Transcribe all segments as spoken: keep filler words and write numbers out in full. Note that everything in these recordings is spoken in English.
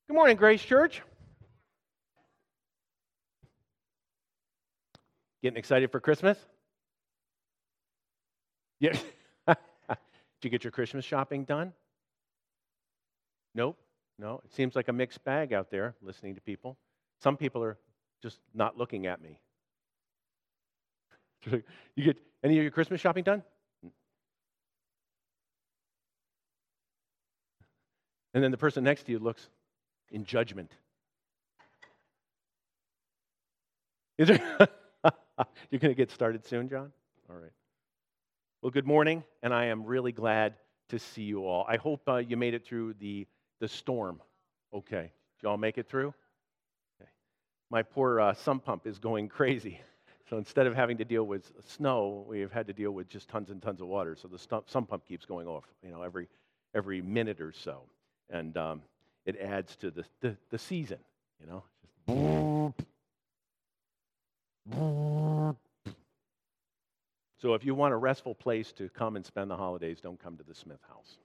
Good morning, Grace Church. Getting excited for Christmas? Yeah. Did you get your Christmas shopping done? Nope. No. It seems like a mixed bag out there listening to people. Some people are just not looking at me. You get any of your Christmas shopping done? And then the person next to you looks in judgment. Is there? You're going to get started soon, John? All right. Well, good morning, and I am really glad to see you all. I hope uh, you made it through the, the storm. Okay. Did you all make it through? Okay. My poor uh, sump pump is going crazy. So instead of having to deal with snow, we've had to deal with just tons and tons of water. So the stump, sump pump keeps going off, you know, every every minute or so. And um, it adds to the, the, the season, you know. So if you want a restful place to come and spend the holidays, don't come to the Smith house.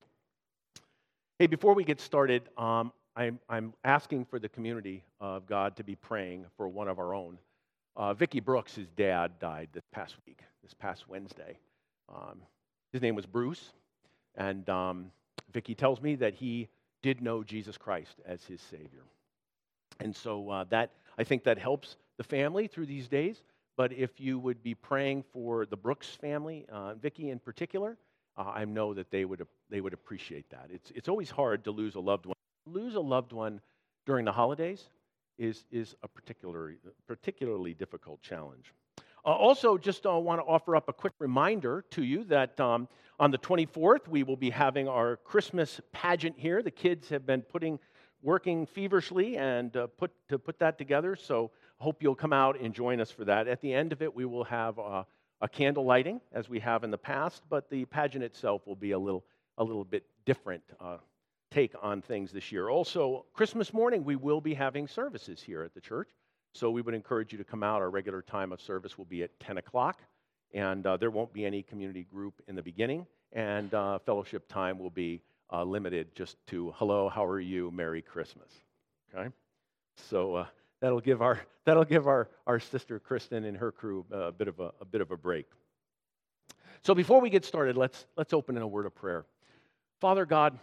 Hey, before we get started, um, I'm, I'm asking for the community of God to be praying for one of our own. Uh, Vicki Brooks, his dad, died this past week, this past Wednesday. Um, his name was Bruce, and um, Vicki tells me that he did know Jesus Christ as his Savior. And so uh, that I think that helps the family through these days. But if you would be praying for the Brooks family, uh, Vicki in particular, uh, I know that they would they would appreciate that. It's it's always hard to lose a loved one. Lose a loved one during the holidays is is a particularly particularly difficult challenge. Uh, also, just uh, want to offer up a quick reminder to you that um, on the twenty-fourth we will be having our Christmas pageant here. The kids have been putting working feverishly and uh, put to put that together. So hope you'll come out and join us for that. At the end of it, we will have uh, a candle lighting as we have in the past, but the pageant itself will be a little a little bit different uh, take on things this year. Also, Christmas morning, we will be having services here at the church. So we would encourage you to come out. Our regular time of service will be at ten o'clock, and uh, there won't be any community group in the beginning, and uh, fellowship time will be uh, limited just to hello, how are you, Merry Christmas. Okay? So uh, that'll give our that'll give our, our sister Kristen and her crew uh, a bit of a, a bit of a break. So before we get started, let's let's open in a word of prayer. Father God,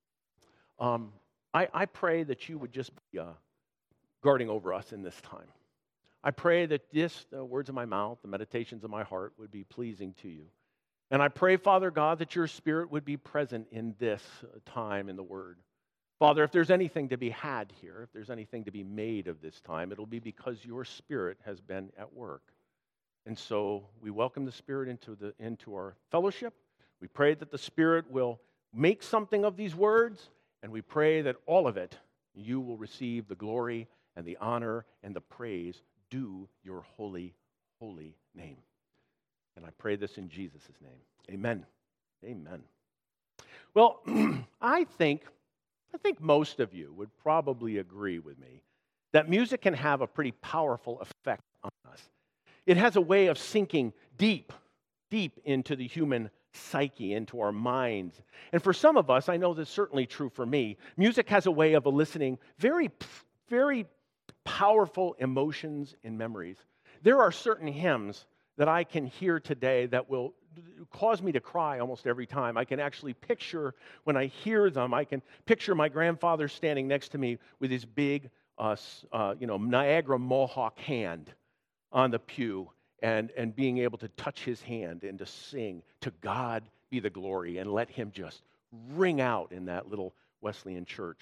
um, I, I pray that you would just be uh, guarding over us in this time. I pray that this, the words of my mouth, the meditations of my heart would be pleasing to you. And I pray, Father God, that your Spirit would be present in this time in the Word. Father, if there's anything to be had here, if there's anything to be made of this time, it'll be because your Spirit has been at work. And so we welcome the Spirit into the into our fellowship. We pray that the Spirit will make something of these words, and we pray that all of it, you will receive the glory and the honor and the praise due your holy, holy name. And I pray this in Jesus' name. Amen. Amen. Well, I think, I think most of you would probably agree with me that music can have a pretty powerful effect on us. It has a way of sinking deep, deep into the human psyche, into our minds. And for some of us, I know this is certainly true for me, music has a way of eliciting very, very powerful emotions and memories. There are certain hymns that I can hear today that will cause me to cry almost every time. I can actually picture, when I hear them, I can picture my grandfather standing next to me with his big, uh, uh, you know, Niagara Mohawk hand on the pew and, and being able to touch his hand and to sing, "To God be the glory," and let him just ring out in that little Wesleyan church.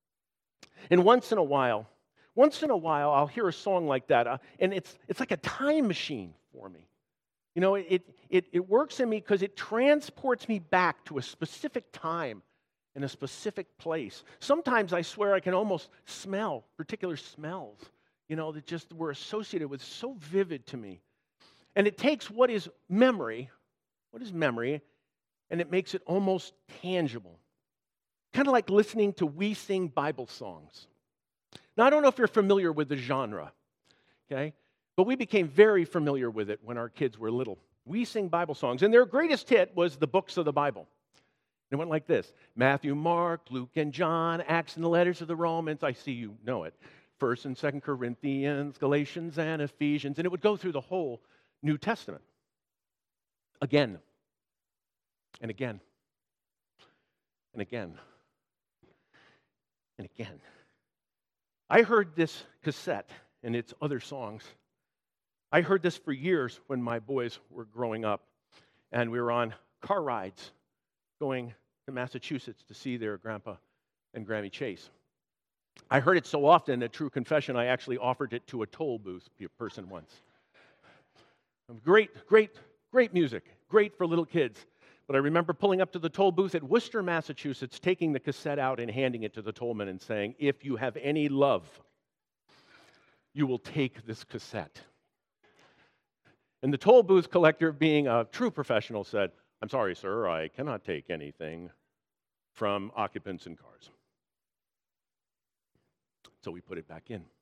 And once in a while, once in a while, I'll hear a song like that, uh, and it's it's like a time machine for me. You know, it it it works in me because it transports me back to a specific time in a specific place. Sometimes I swear I can almost smell particular smells, you know, that just were associated with so vivid to me. And it takes what is memory, what is memory, and it makes it almost tangible. Kind of like listening to We Sing Bible songs. Now, I don't know if you're familiar with the genre, okay? But we became very familiar with it when our kids were little. We sing Bible songs, and their greatest hit was the books of the Bible. And it went like this: Matthew, Mark, Luke, and John, Acts and the letters of the Romans. I see you know it. First and Second Corinthians, Galatians, and Ephesians. And it would go through the whole New Testament. Again, and again, and again, and again. I heard this cassette and its other songs. I heard this for years when my boys were growing up, and we were on car rides going to Massachusetts to see their grandpa and Grammy Chase. I heard it so often, a true confession, I actually offered it to a toll booth person once. Great, great, great music, great for little kids. But I remember pulling up to the toll booth at Worcester, Massachusetts, taking the cassette out and handing it to the tollman and saying, "If you have any love, you will take this cassette." And the toll booth collector, being a true professional, said, "I'm sorry, sir, I cannot take anything from occupants in cars." So we put it back in.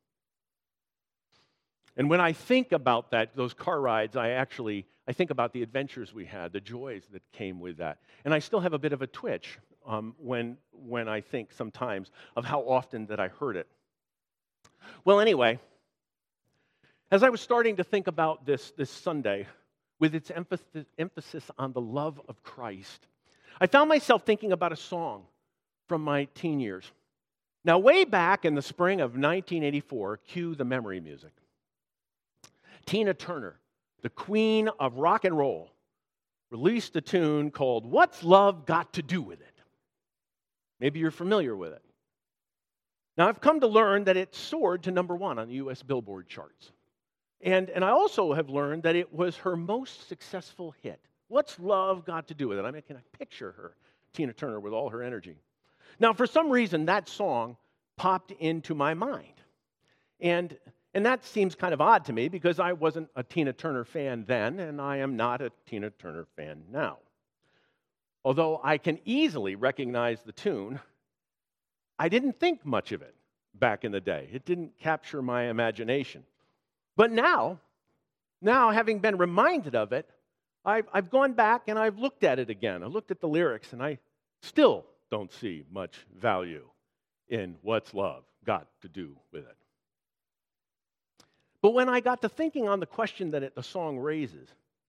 And when I think about that, those car rides, I actually, I think about the adventures we had, the joys that came with that. And I still have a bit of a twitch um, when, when I think sometimes of how often that I heard it. Well, anyway, as I was starting to think about this, this Sunday, with its emphasis, emphasis on the love of Christ, I found myself thinking about a song from my teen years. Now, way back in the spring of nineteen eighty-four, cue the memory music, Tina Turner, the queen of rock and roll, released a tune called "What's Love Got to Do with It?" Maybe you're familiar with it. Now, I've come to learn that it soared to number one on the U S Billboard charts. And, and I also have learned that it was her most successful hit. What's love got to do with it? I mean, can I picture her, Tina Turner, with all her energy? Now, for some reason, that song popped into my mind. And, and that seems kind of odd to me because I wasn't a Tina Turner fan then, and I am not a Tina Turner fan now. Although I can easily recognize the tune, I didn't think much of it back in the day. It didn't capture my imagination. But now, now having been reminded of it, I've, I've gone back and I've looked at it again. I looked at the lyrics and I still don't see much value in what's love got to do with it. But when I got to thinking on the question that it, the song raises,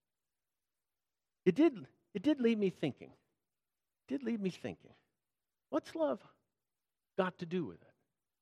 it did, it did leave me thinking. It did leave me thinking. What's love got to do with it?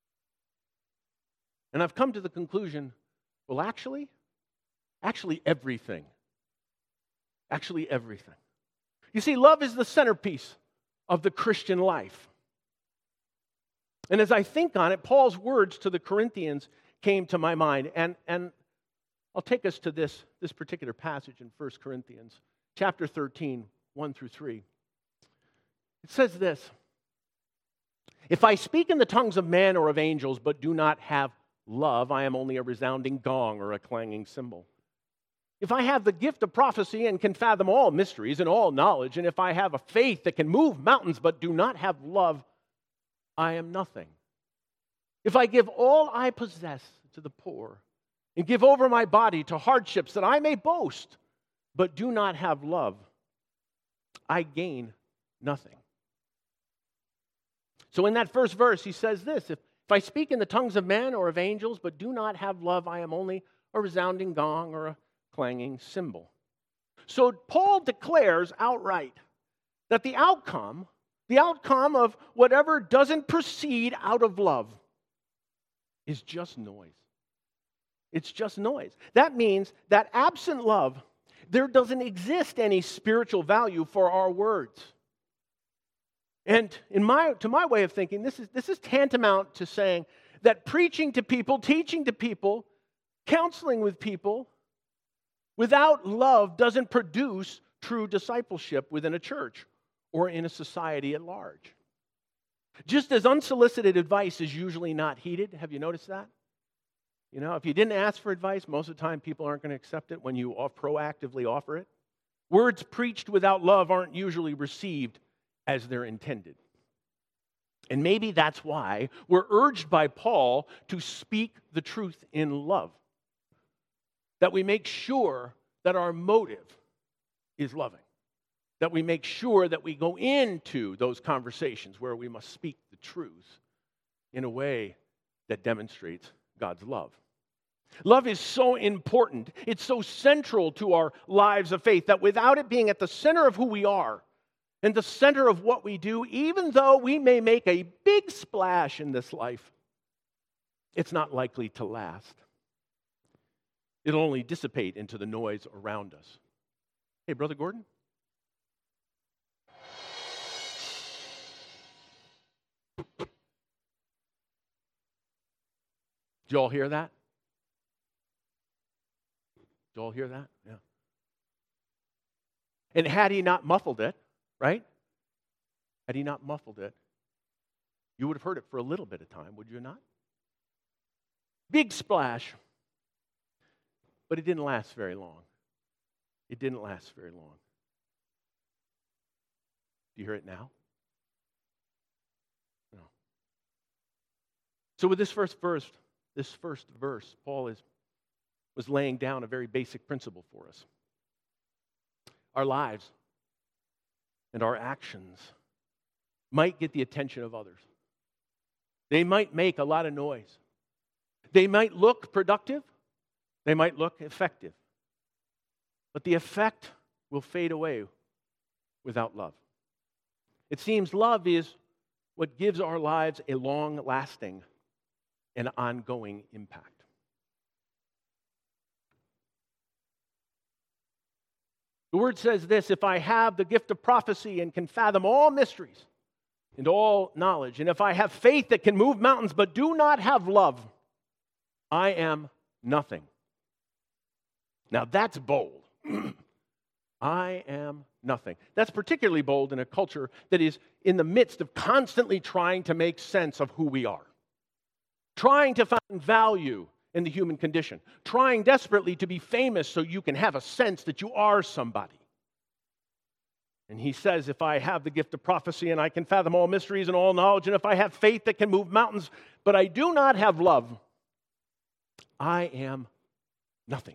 And I've come to the conclusion, well, actually, actually everything. Actually everything. You see, love is the centerpiece of the Christian life. And as I think on it, Paul's words to the Corinthians came to my mind. And, and I'll take us to this, this particular passage in First Corinthians, chapter thirteen, one through three. It says this: "If I speak in the tongues of men or of angels, but do not have love, I am only a resounding gong or a clanging cymbal. If I have the gift of prophecy and can fathom all mysteries and all knowledge, and if I have a faith that can move mountains but do not have love, I am nothing. If I give all I possess to the poor and give over my body to hardships that I may boast, but do not have love, I gain nothing." So in that first verse, he says this: if, if I speak in the tongues of men or of angels, but do not have love, I am only a resounding gong or a clanging cymbal. So Paul declares outright that the outcome, the outcome of whatever doesn't proceed out of love is just noise. It's just noise. That means that absent love, there doesn't exist any spiritual value for our words. And in my, to my way of thinking, this is, this is tantamount to saying that preaching to people, teaching to people, counseling with people, without love doesn't produce true discipleship within a church or in a society at large. Just as unsolicited advice is usually not heeded, have you noticed that? You know, if you didn't ask for advice, most of the time people aren't going to accept it when you proactively offer it. Words preached without love aren't usually received as they're intended. And maybe that's why we're urged by Paul to speak the truth in love. That we make sure that our motive is loving. that we make sure that we go into those conversations where we must speak the truth in a way that demonstrates God's love. Love is so important. It's so central to our lives of faith that without it being at the center of who we are and the center of what we do, even though we may make a big splash in this life, it's not likely to last. It'll only dissipate into the noise around us. Hey, Brother Gordon? Did you all hear that? Did you all hear that? Yeah. And had he not muffled it, right? Had he not muffled it, you would have heard it for a little bit of time, would you not? Big splash. But it didn't last very long. It didn't last very long. Do you hear it now? No. So with this first verse, this first verse, Paul is was laying down a very basic principle for us. Our lives and our actions might get the attention of others. They might make a lot of noise. They might look productive. They might look effective. But the effect will fade away without love. It seems love is what gives our lives a long-lasting and ongoing impact. The word says this: if I have the gift of prophecy and can fathom all mysteries and all knowledge, and if I have faith that can move mountains but do not have love, I am nothing. Now that's bold. I am nothing. That's particularly bold in a culture that is in the midst of constantly trying to make sense of who we are, trying to find value in the human condition, trying desperately to be famous so you can have a sense that you are somebody. And he says, if I have the gift of prophecy and I can fathom all mysteries and all knowledge, and if I have faith that can move mountains, but I do not have love, I am nothing.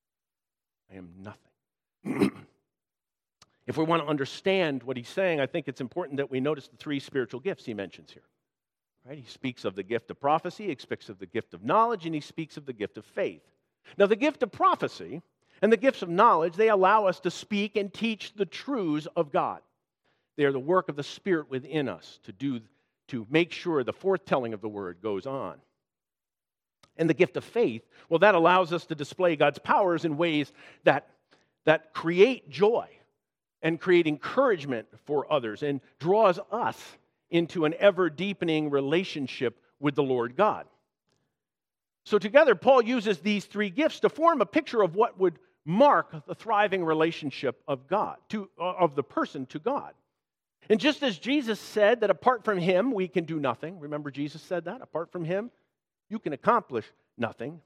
I am nothing. If we want to understand what he's saying, I think it's important that we notice the three spiritual gifts he mentions here. Right? He speaks of the gift of prophecy, he speaks of the gift of knowledge, and he speaks of the gift of faith. Now, the gift of prophecy and the gifts of knowledge, they allow us to speak and teach the truths of God. They are the work of the Spirit within us to do, to make sure the forthtelling of the word goes on. And the gift of faith, well, that allows us to display God's powers in ways that, that create joy and create encouragement for others and draws us into an ever-deepening relationship with the Lord God. So together, Paul uses these three gifts to form a picture of what would mark the thriving relationship of God, to, of the person to God. And just as Jesus said that apart from him, we can do nothing. Remember Jesus said that? Apart from him, you can accomplish nothing.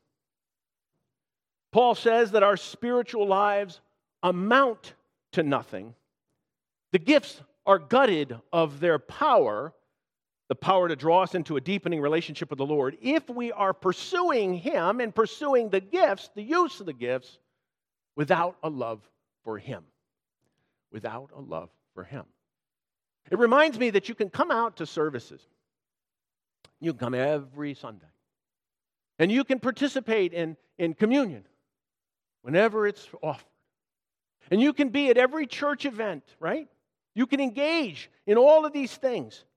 Paul says that our spiritual lives amount to nothing. The gifts are gutted of their power, the power to draw us into a deepening relationship with the Lord, if we are pursuing him and pursuing the gifts, the use of the gifts, without a love for him. Without a love for him. It reminds me that you can come out to services. You can come every Sunday. And you can participate in, in communion whenever it's offered. And you can be at every church event, right? You can engage in all of these things.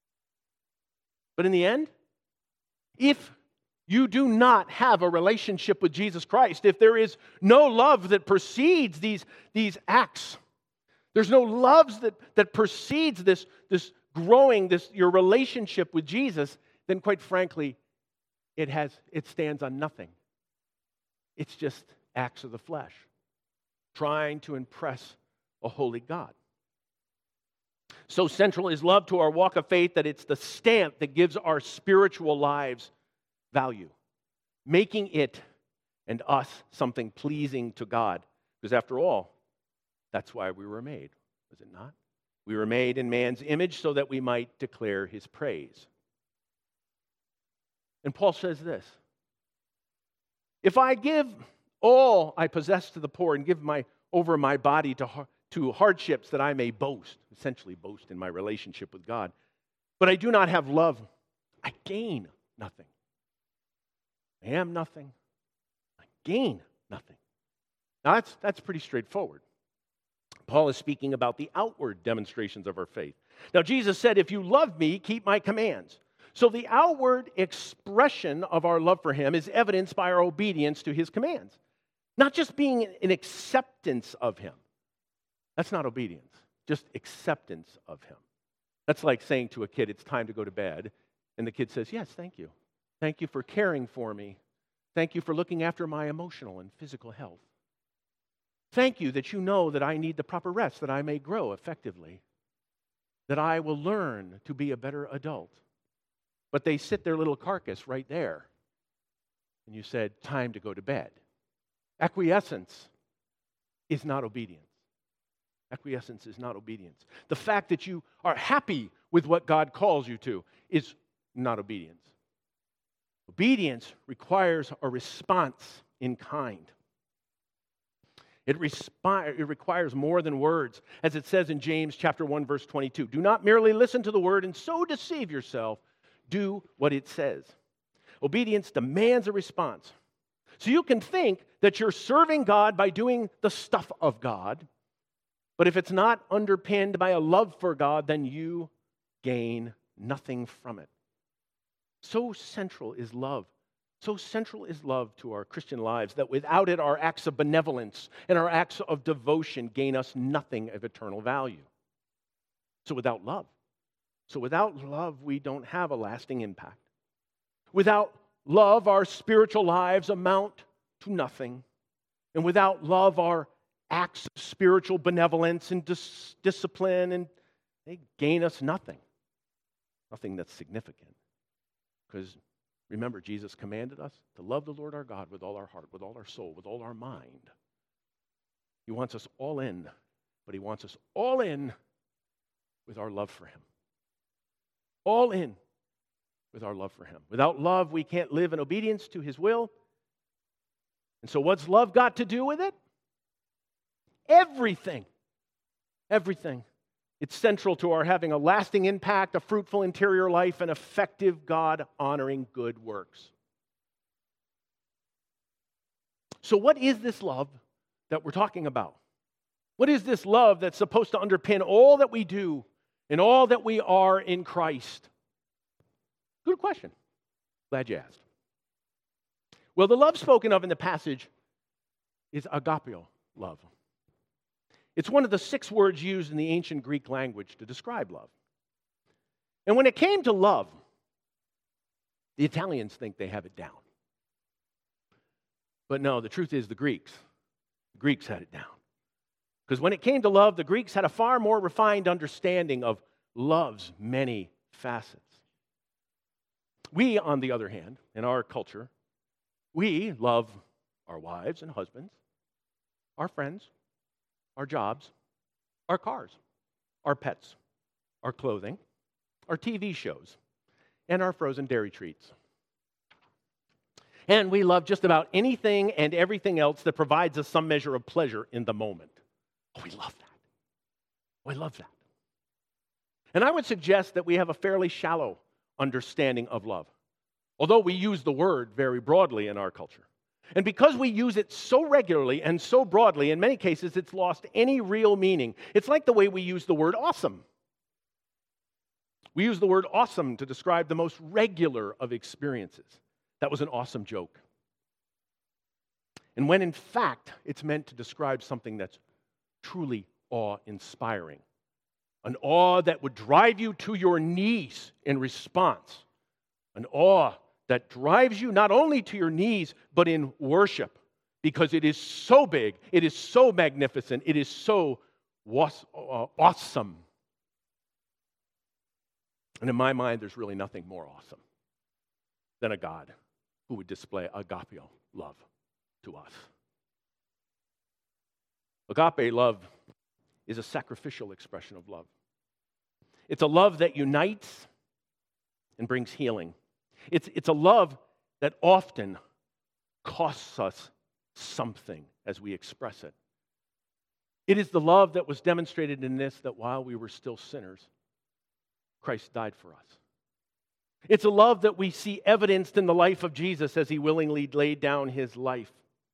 But in the end, if you do not have a relationship with Jesus Christ, if there is no love that precedes these, these acts, there's no love that, that precedes this, this growing, this your relationship with Jesus, then quite frankly, it has it stands on nothing. It's just acts of the flesh, trying to impress a holy God. So central is love to our walk of faith that it's the stamp that gives our spiritual lives value, making it and us something pleasing to God. Because after all, that's why we were made, was it not? We were made in man's image so that we might declare his praise. And Paul says this: if I give all I possess to the poor and give my over my body to to hardships that I may boast, essentially boast in my relationship with God. But I do not have love, I gain nothing. I am nothing. I gain nothing. Now that's, that's pretty straightforward. Paul is speaking about the outward demonstrations of our faith. Now Jesus said, if you love me, keep my commands. So the outward expression of our love for him is evidenced by our obedience to his commands. Not just being an acceptance of him. That's not obedience, just acceptance of him. That's like saying to a kid, it's time to go to bed. And the kid says, yes, thank you. Thank you for caring for me. Thank you for looking after my emotional and physical health. Thank you that you know that I need the proper rest, that I may grow effectively, that I will learn to be a better adult. But they sit their little carcass right there. And you said, time to go to bed. Acquiescence is not obedience. Acquiescence is not obedience. The fact that you are happy with what God calls you to is not obedience. Obedience requires a response in kind. It, respi- it requires more than words. As it says in James chapter one, verse twenty-two, do not merely listen to the word and so deceive yourself. Do what it says. Obedience demands a response. So you can think that you're serving God by doing the stuff of God, but if it's not underpinned by a love for God, then you gain nothing from it. So central is love. So central is love to our Christian lives that without it, our acts of benevolence and our acts of devotion gain us nothing of eternal value. So without love, so without love, we don't have a lasting impact. Without love, our spiritual lives amount to nothing. And without love, our acts of spiritual benevolence and dis- discipline, and they gain us nothing. Nothing that's significant. Because remember, Jesus commanded us to love the Lord our God with all our heart, with all our soul, with all our mind. He wants us all in, but he wants us all in with our love for him. All in with our love for him. Without love, we can't live in obedience to his will. And so what's love got to do with it? Everything. Everything. It's central to our having a lasting impact, a fruitful interior life, and effective God-honoring good works. So what is this love that we're talking about? What is this love that's supposed to underpin all that we do and all that we are in Christ? Good question. Glad you asked. Well, the love spoken of in the passage is agapeo love. It's one of the six words used in the ancient Greek language to describe love. And when it came to love, the Italians think they have it down. But no, the truth is the Greeks. The Greeks had it down. Because when it came to love, the Greeks had a far more refined understanding of love's many facets. We, on the other hand, in our culture, we love our wives and husbands, our friends, our jobs, our cars, our pets, our clothing, our T V shows, and our frozen dairy treats. And we love just about anything and everything else that provides us some measure of pleasure in the moment. Oh, we love that. Oh, I love that. And I would suggest that we have a fairly shallow understanding of love, although we use the word very broadly in our culture. And because we use it so regularly and so broadly, in many cases it's lost any real meaning. It's like the way we use the word awesome. We use the word awesome to describe the most regular of experiences. That was an awesome joke. And when in fact it's meant to describe something that's truly awe-inspiring. An awe that would drive you to your knees in response. An awe that drives you not only to your knees, but in worship. Because it is so big, it is so magnificent, it is so awesome. And in my mind, there's really nothing more awesome than a God who would display agapeo love to us. Agape love is a sacrificial expression of love. It's a love that unites and brings healing. It's, it's a love that often costs us something as we express it. It is the love that was demonstrated in this, that while we were still sinners, Christ died for us. It's a love that we see evidenced in the life of Jesus as he willingly laid down his life.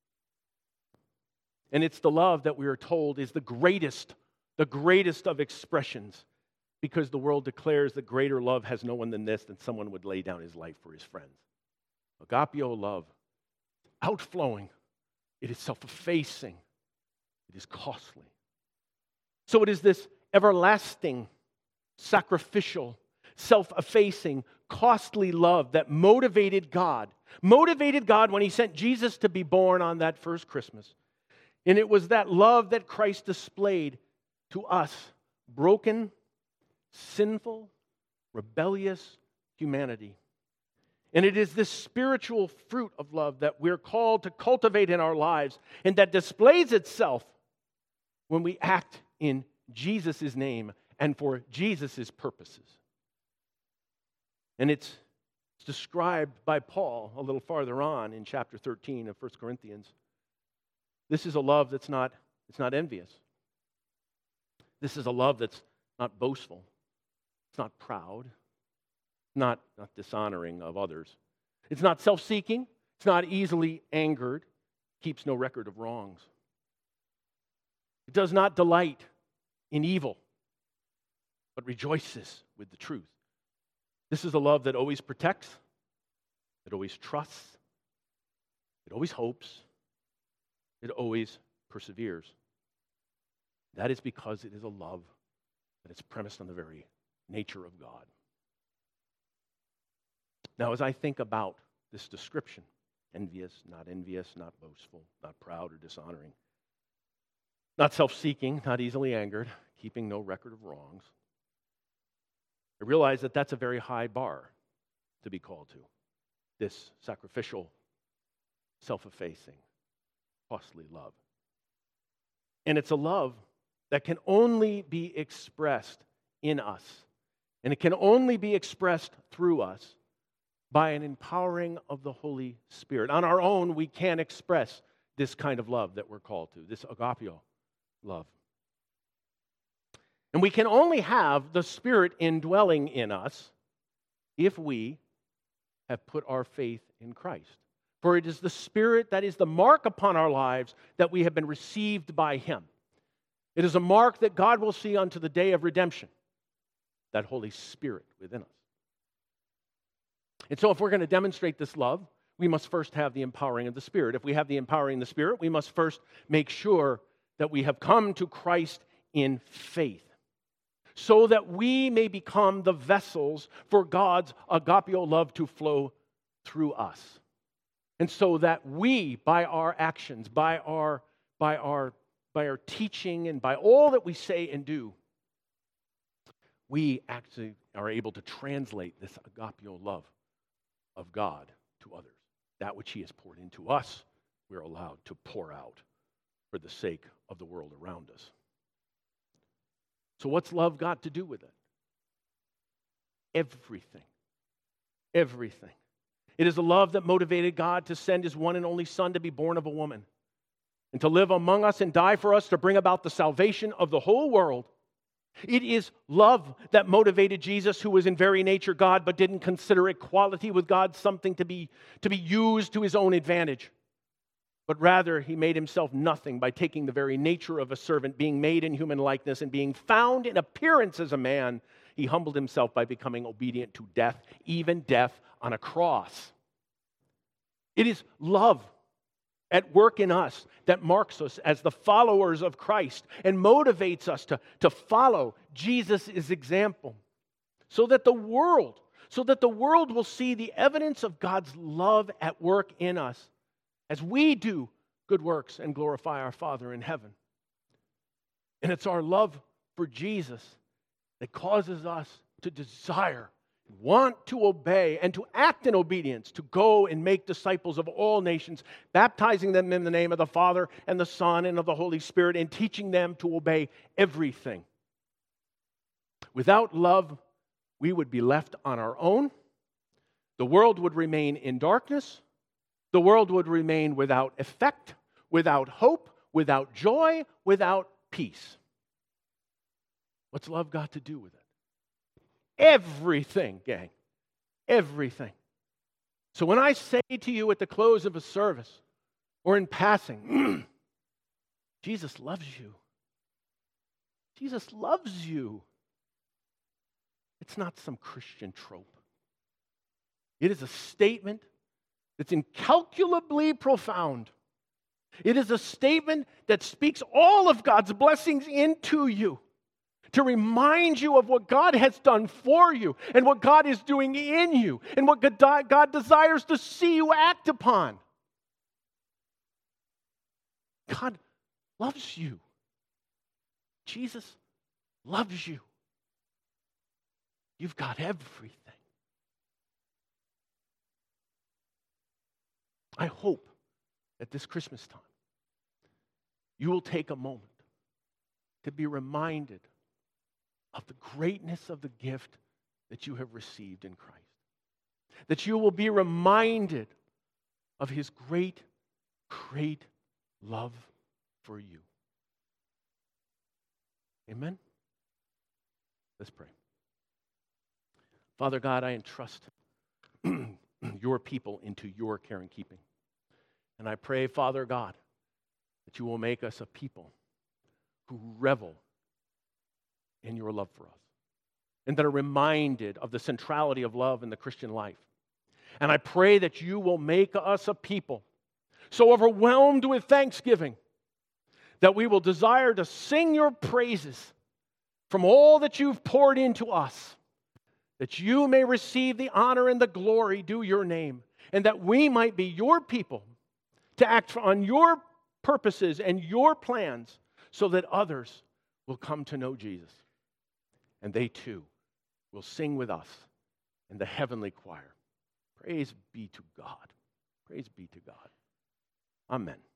And it's the love that we are told is the greatest, the greatest of expressions, because the world declares that greater love has no one than this, than someone would lay down his life for his friends. Agapeo love, outflowing, it is self-effacing, it is costly. So it is this everlasting, sacrificial, self-effacing, costly love that motivated God, motivated God when he sent Jesus to be born on that first Christmas. And it was that love that Christ displayed to us, broken, sinful, rebellious humanity. And it is this spiritual fruit of love that we're called to cultivate in our lives, and that displays itself when we act in Jesus' name and for Jesus' purposes. And it's described by Paul a little farther on in chapter thirteen of First Corinthians. This is a love that's not, it's not envious. This is a love that's not boastful. It's not proud. Not, not dishonoring of others. It's not self-seeking. It's not easily angered. Keeps no record of wrongs. It does not delight in evil, but rejoices with the truth. This is a love that always protects, it always trusts, it always hopes, it always perseveres. That is because it is a love that is premised on the very nature of God. Now, as I think about this description, envious, not envious, not boastful, not proud or dishonoring, not self-seeking, not easily angered, keeping no record of wrongs, I realize that that's a very high bar to be called to. This sacrificial, self-effacing, costly love. And it's a love that can only be expressed in us. And it can only be expressed through us by an empowering of the Holy Spirit. On our own, we can't express this kind of love that we're called to, this agapeo love. And we can only have the Spirit indwelling in us if we have put our faith in Christ. For it is the Spirit that is the mark upon our lives that we have been received by Him. It is a mark that God will see unto the day of redemption, that Holy Spirit within us. And so if we're going to demonstrate this love, we must first have the empowering of the Spirit. If we have the empowering of the Spirit, we must first make sure that we have come to Christ in faith, so that we may become the vessels for God's agapeo love to flow through us. And so that we, by our actions, by our, by our, by our teaching, and by all that we say and do, we actually are able to translate this agapeo love of God to others. That which He has poured into us, we're allowed to pour out for the sake of the world around us. So what's love got to do with it? Everything. Everything. It is a love that motivated God to send His one and only Son to be born of a woman and to live among us and die for us to bring about the salvation of the whole world. It is love that motivated Jesus, who was in very nature God, but didn't consider equality with God something to be, to be used to His own advantage. But rather, He made Himself nothing by taking the very nature of a servant, being made in human likeness, and being found in appearance as a man. He humbled Himself by becoming obedient to death, even death on a cross. It is love at work in us that marks us as the followers of Christ and motivates us to, to follow Jesus' example, so that the world, so that the world will see the evidence of God's love at work in us as we do good works and glorify our Father in heaven. And it's our love for Jesus that causes us to desire, want to obey, and to act in obedience, to go and make disciples of all nations, baptizing them in the name of the Father and the Son and of the Holy Spirit, and teaching them to obey everything. Without love, we would be left on our own. The world would remain in darkness. The world would remain without effect, without hope, without joy, without peace. What's love got to do with it? Everything, gang. Everything. So when I say to you at the close of a service or in passing, Jesus loves you. Jesus loves you. It's not some Christian trope. It is a statement that's incalculably profound. It is a statement that speaks all of God's blessings into you to remind you of what God has done for you and what God is doing in you and what God desires to see you act upon. God loves you. Jesus loves you. You've got everything. I hope at this Christmas time, you will take a moment to be reminded of the greatness of the gift that you have received in Christ. That you will be reminded of His great, great love for you. Amen? Let's pray. Father God, I entrust your people into your care and keeping. And I pray, Father God, that you will make us a people who revel in your love for us and that are reminded of the centrality of love in the Christian life. And I pray that you will make us a people so overwhelmed with thanksgiving that we will desire to sing your praises from all that you've poured into us, that you may receive the honor and the glory due your name, and that we might be your people to act on your purposes and your plans so that others will come to know Jesus. And they too will sing with us in the heavenly choir. Praise be to God. Praise be to God. Amen.